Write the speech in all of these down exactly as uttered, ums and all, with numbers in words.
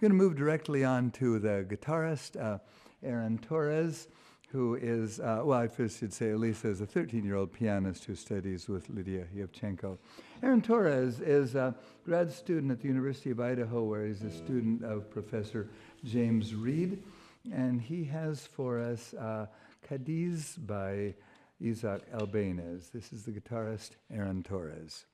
going to move directly on to the guitarist, uh, Aaron Torres, who is, uh, well, I first should say Elisa is a thirteen-year-old pianist who studies with Lydia Yevchenko. Aaron Torres is a grad student at the University of Idaho, where he's a student of Professor James Reed, and he has for us uh, Cadiz by Isaac Albéniz. This is the guitarist, Aaron Torres.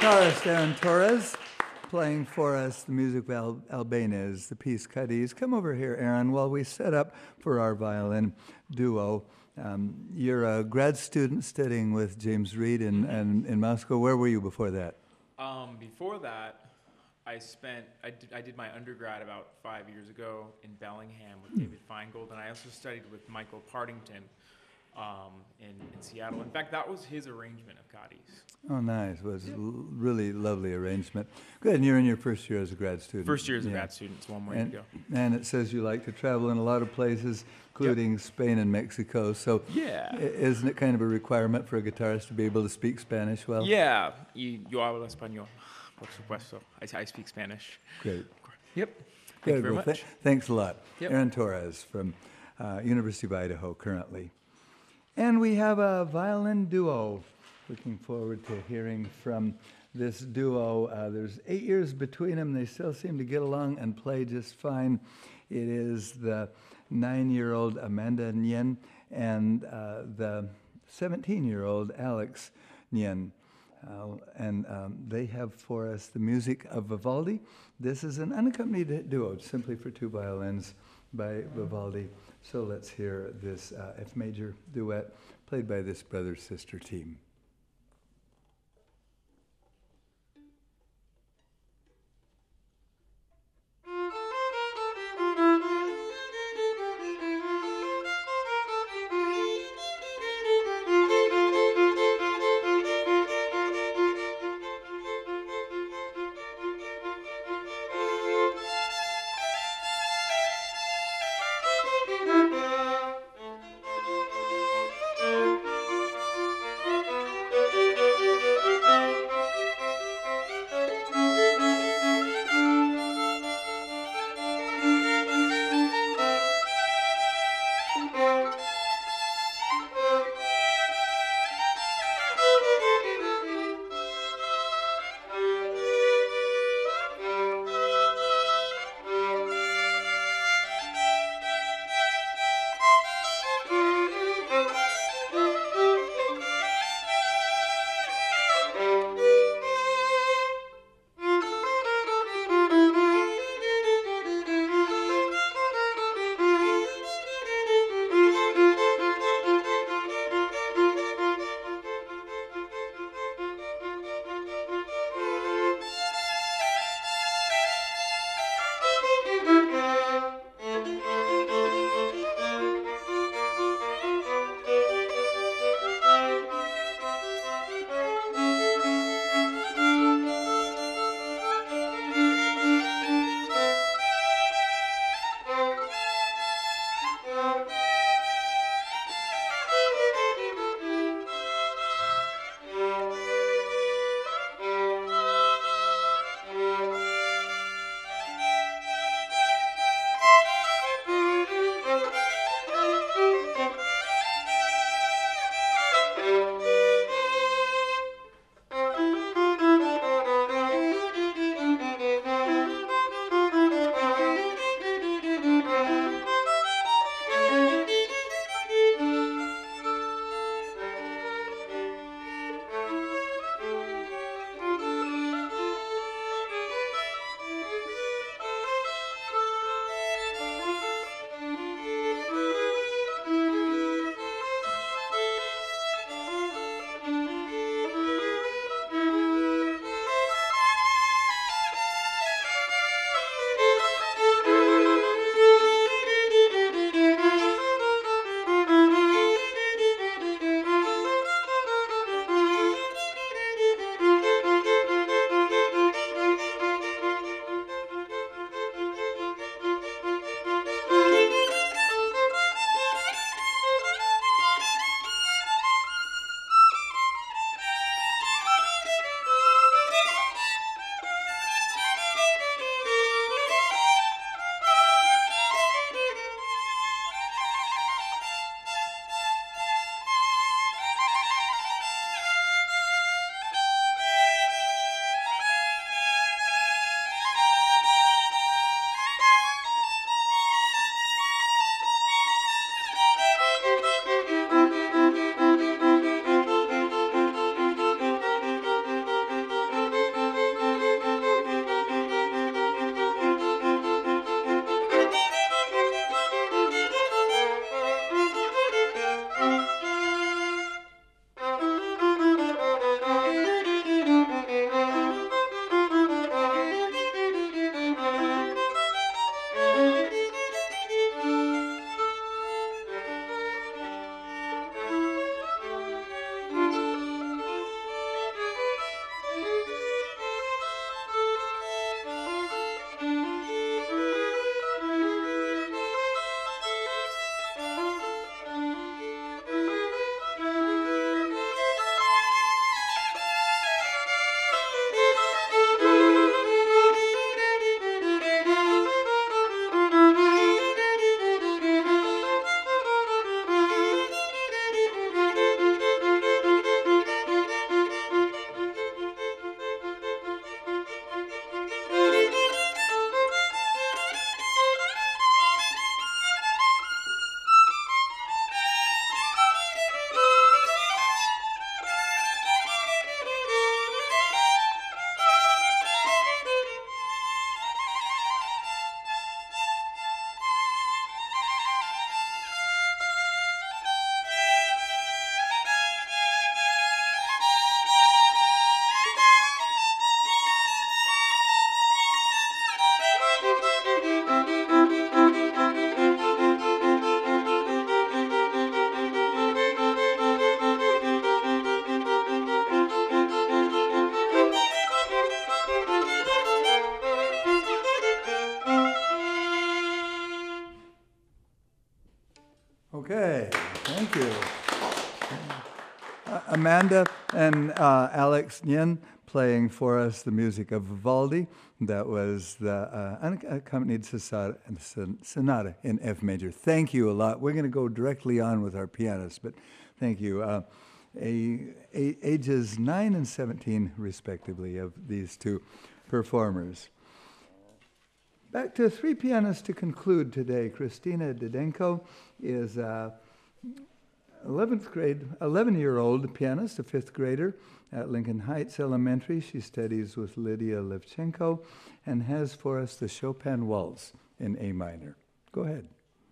guitarist Aaron Torres, playing for us the music of Al- Albanese, the piece Cadiz. Come over here, Aaron, while we set up for our violin duo. Um, you're a grad student studying with James Reed in, in, in Moscow. Where were you before that? Um, before that, I spent, I did, I did my undergrad about five years ago in Bellingham with David Feingold, and I also studied with Michael Partington um, in, in Seattle. In fact, that was his arrangement of Cadiz. Oh, nice. It was a l- really lovely arrangement. Good, and you're in your first year as a grad student. First year as a Yeah. grad student, it's one more And, year to go. and it says you like to travel in a lot of places, including Spain and Mexico. So Yeah. i- isn't it kind of a requirement for a guitarist to be able to speak Spanish well? Yeah, y yo hablo español, por supuesto. I, I speak Spanish. Great. Yep. Thank Good. you very Well, much. th- thanks a lot. Yep. Aaron Torres from uh, University of Idaho currently. And we have a violin duo. Looking forward to hearing from this duo. Uh, there's eight years between them. They still seem to get along and play just fine. It is the nine-year-old Amanda Nguyen and uh, the seventeen-year-old Alex Nguyen. Uh, and um, they have for us the music of Vivaldi. This is an unaccompanied duo, simply for two violins by Vivaldi. So let's hear this uh, F major duet played by this brother-sister team. Okay, thank you. Uh, Amanda and uh, Alex Yin playing for us the music of Vivaldi. That was the uh, unaccompanied sonata in F major. Thank you a lot. We're going to go directly on with our pianist, but thank you. Uh, a, a, ages nine and seventeen, respectively, of these two performers. Back to three pianists to conclude today. Christina Didenko is uh, eleventh grade, eleven-year-old pianist, a fifth grader at Lincoln Heights Elementary. She studies with Lydia Levchenko and has for us the Chopin Waltz in A minor. Go ahead.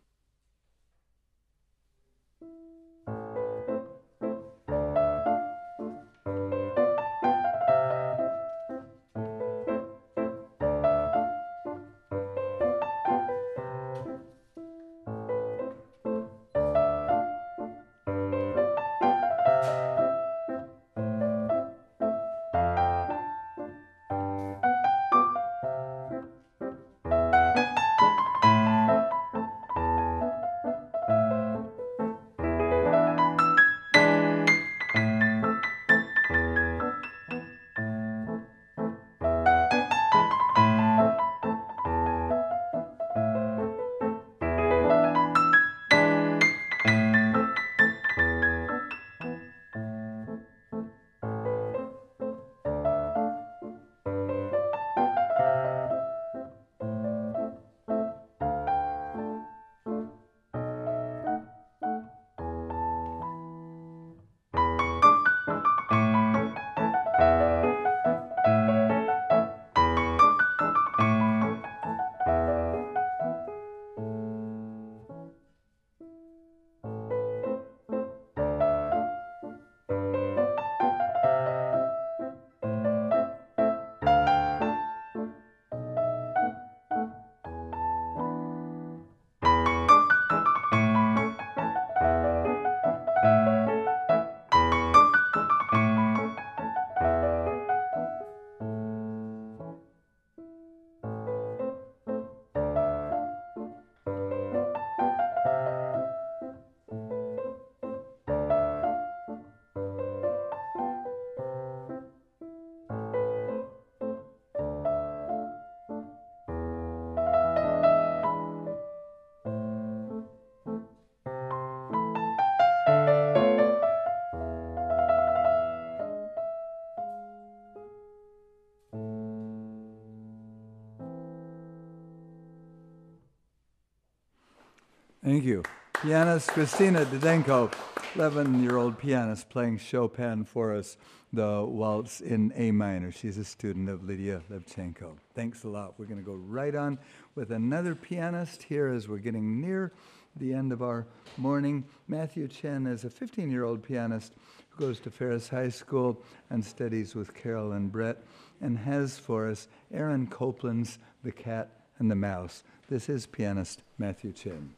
Thank you. Pianist Christina Didenko, eleven-year-old pianist playing Chopin for us, the waltz in A minor. She's a student of Lydia Levchenko. Thanks a lot. We're going to go right on with another pianist here as we're getting near the end of our morning. Matthew Chen is a fifteen-year-old pianist who goes to Ferris High School and studies with Carolyn Brett and has for us Aaron Copland's The Cat and the Mouse. This is pianist Matthew Chen.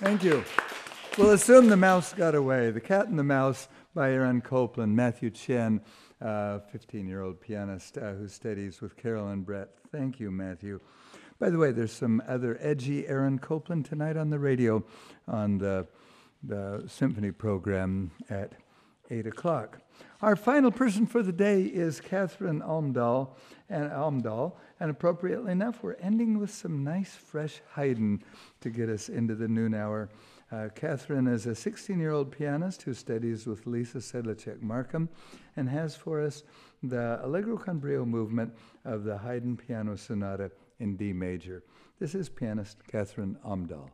Thank you. We'll assume the mouse got away. The Cat and the Mouse by Aaron Copland, Matthew Chen, uh, fifteen-year-old pianist uh, who studies with Carolyn Brett. Thank you, Matthew. By the way, there's some other edgy Aaron Copland tonight on the radio on the, the symphony program at eight o'clock. Our final person for the day is Catherine Almdahl, and Almdahl, and appropriately enough, we're ending with some nice, fresh Haydn to get us into the noon hour. Uh, Catherine is a sixteen-year-old pianist who studies with Lisa Sedlacek-Markham and has for us the Allegro con brio movement of the Haydn Piano Sonata in D major. This is pianist Catherine Almdahl.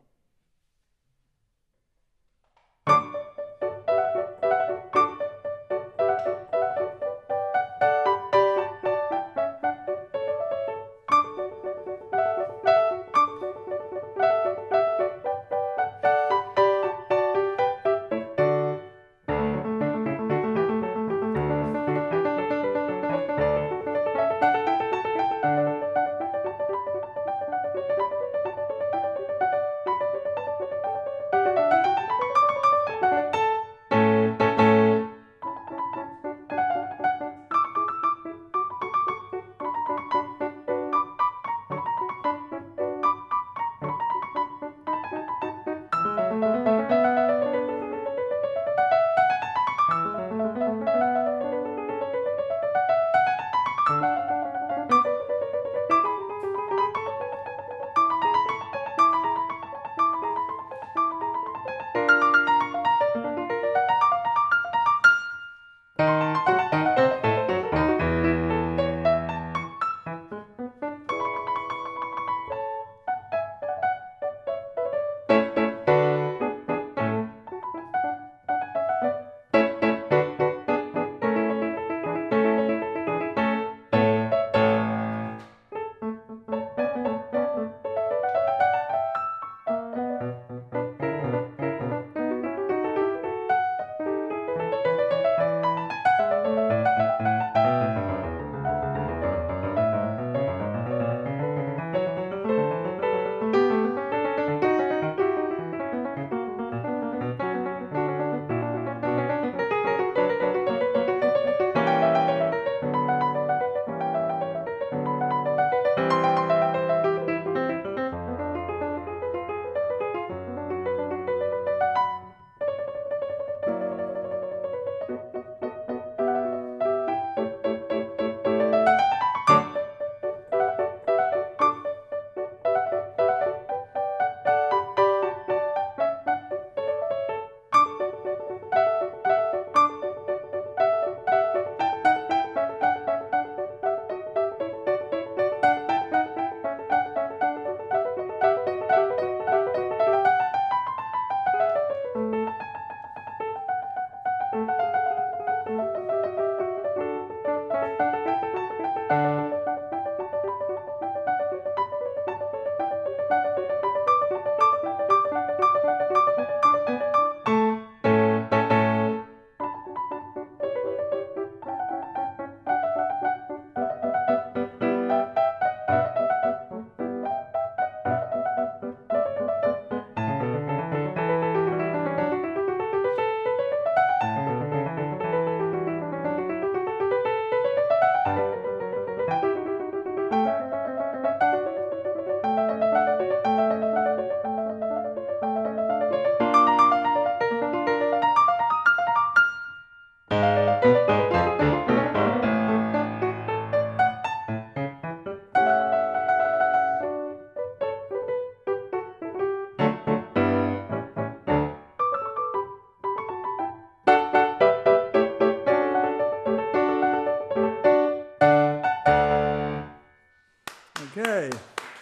Okay.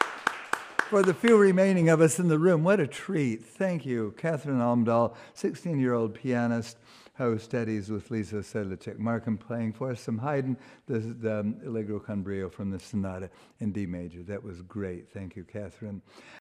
For the few remaining of us in the room, what a treat. Thank you. Catherine Almdahl, sixteen-year-old pianist who studies with Lisa Sedlacek-Markham, playing for us some Haydn, the, the Allegro con brio from the Sonata in D major. That was great. Thank you, Catherine.